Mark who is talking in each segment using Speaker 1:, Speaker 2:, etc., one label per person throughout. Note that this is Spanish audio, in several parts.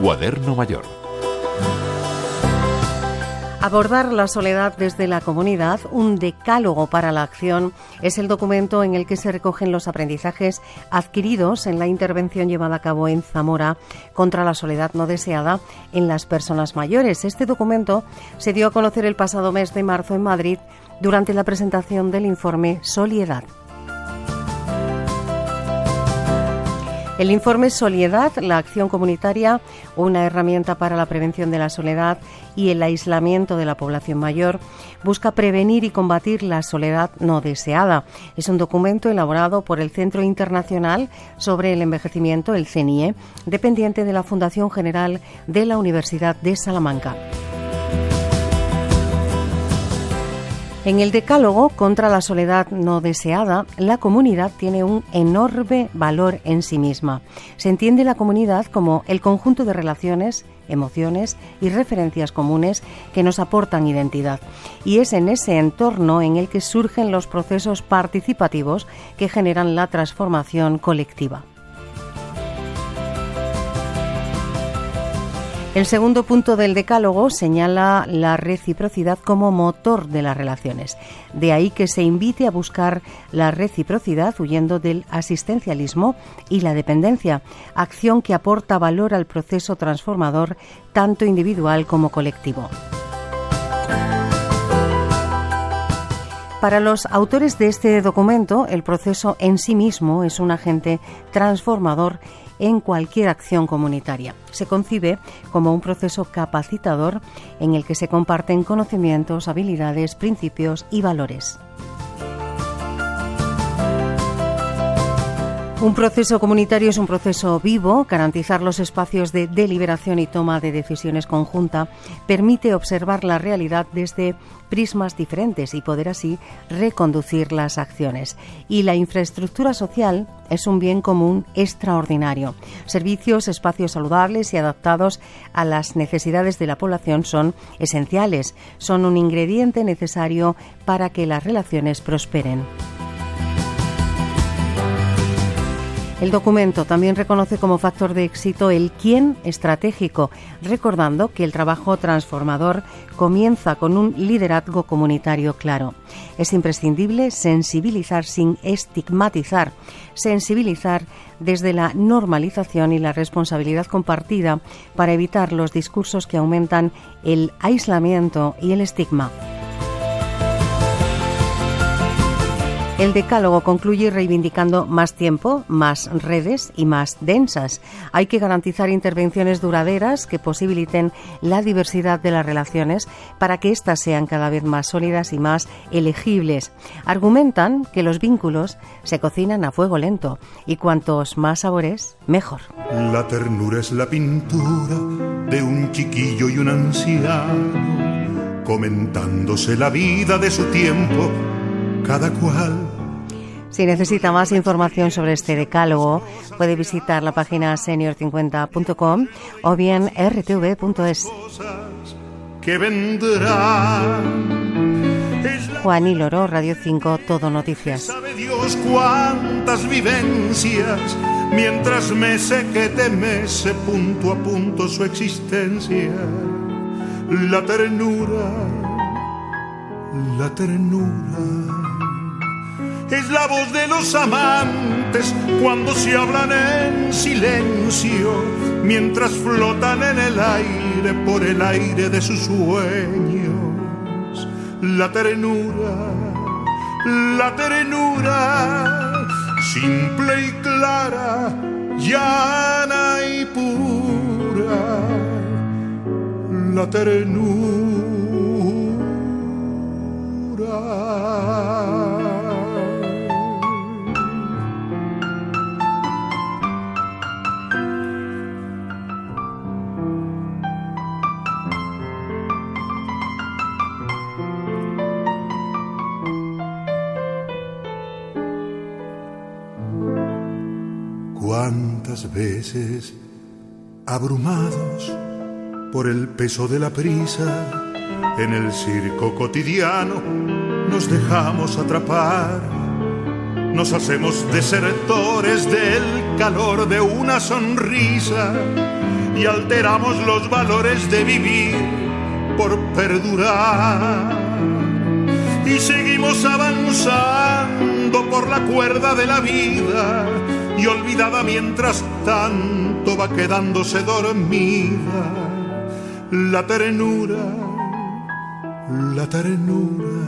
Speaker 1: Cuaderno Mayor.
Speaker 2: Abordar la soledad desde la comunidad, un decálogo para la acción, es el documento en el que se recogen los aprendizajes adquiridos en la intervención llevada a cabo en Zamora contra la soledad no deseada en las personas mayores. Este documento se dio a conocer el pasado mes de marzo en Madrid durante la presentación del informe Soliedad. El informe Soliedad, la acción comunitaria, una herramienta para la prevención de la soledad y el aislamiento de la población mayor, busca prevenir y combatir la soledad no deseada. Es un documento elaborado por el Centro Internacional sobre el Envejecimiento, el CENIE, dependiente de la Fundación General de la Universidad de Salamanca. En el decálogo contra la soledad no deseada, la comunidad tiene un enorme valor en sí misma. Se entiende la comunidad como el conjunto de relaciones, emociones y referencias comunes que nos aportan identidad. Y es en ese entorno en el que surgen los procesos participativos que generan la transformación colectiva. El segundo punto del decálogo señala la reciprocidad como motor de las relaciones. De ahí que se invite a buscar la reciprocidad huyendo del asistencialismo y la dependencia, acción que aporta valor al proceso transformador tanto individual como colectivo. Para los autores de este documento, el proceso en sí mismo es un agente transformador en cualquier acción comunitaria. Se concibe como un proceso capacitador en el que se comparten conocimientos, habilidades, principios y valores. Un proceso comunitario es un proceso vivo. Garantizar los espacios de deliberación y toma de decisiones conjunta permite observar la realidad desde prismas diferentes y poder así reconducir las acciones. Y la infraestructura social es un bien común extraordinario. Servicios, espacios saludables y adaptados a las necesidades de la población son esenciales, son un ingrediente necesario para que las relaciones prosperen. El documento también reconoce como factor de éxito el quién estratégico, recordando que el trabajo transformador comienza con un liderazgo comunitario claro. Es imprescindible sensibilizar sin estigmatizar, sensibilizar desde la normalización y la responsabilidad compartida para evitar los discursos que aumentan el aislamiento y el estigma. El decálogo concluye reivindicando más tiempo, más redes y más densas. Hay que garantizar intervenciones duraderas que posibiliten la diversidad de las relaciones para que éstas sean cada vez más sólidas y más elegibles. Argumentan que los vínculos se cocinan a fuego lento y cuantos más sabores, mejor.
Speaker 3: La ternura es la pintura de un chiquillo y un anciano, comentándose la vida de su tiempo, cada cual.
Speaker 2: Si necesita más información sobre este decálogo, puede visitar la página senior50.com o bien rtv.es. Juan y Loro, Radio 5, Todo Noticias.
Speaker 3: Sabe Dios cuántas vivencias, mientras mece que te mece punto a punto su existencia. La ternura es la voz de los amantes cuando se hablan en silencio, mientras flotan en el aire por el aire de sus sueños. La ternura, simple y clara, llana y pura. La ternura. ¿Cuántas veces, abrumados por el peso de la prisa, en el circo cotidiano nos dejamos atrapar? Nos hacemos desertores del calor de una sonrisa y alteramos los valores de vivir por perdurar. Y seguimos avanzando por la cuerda de la vida y olvidada mientras tanto va quedándose dormida la ternura, la ternura.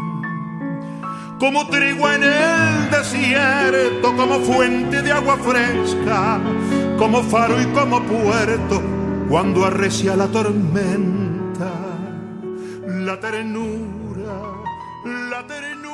Speaker 3: Como trigo en el desierto, como fuente de agua fresca, como faro y como puerto cuando arrecia la tormenta. La ternura, la ternura.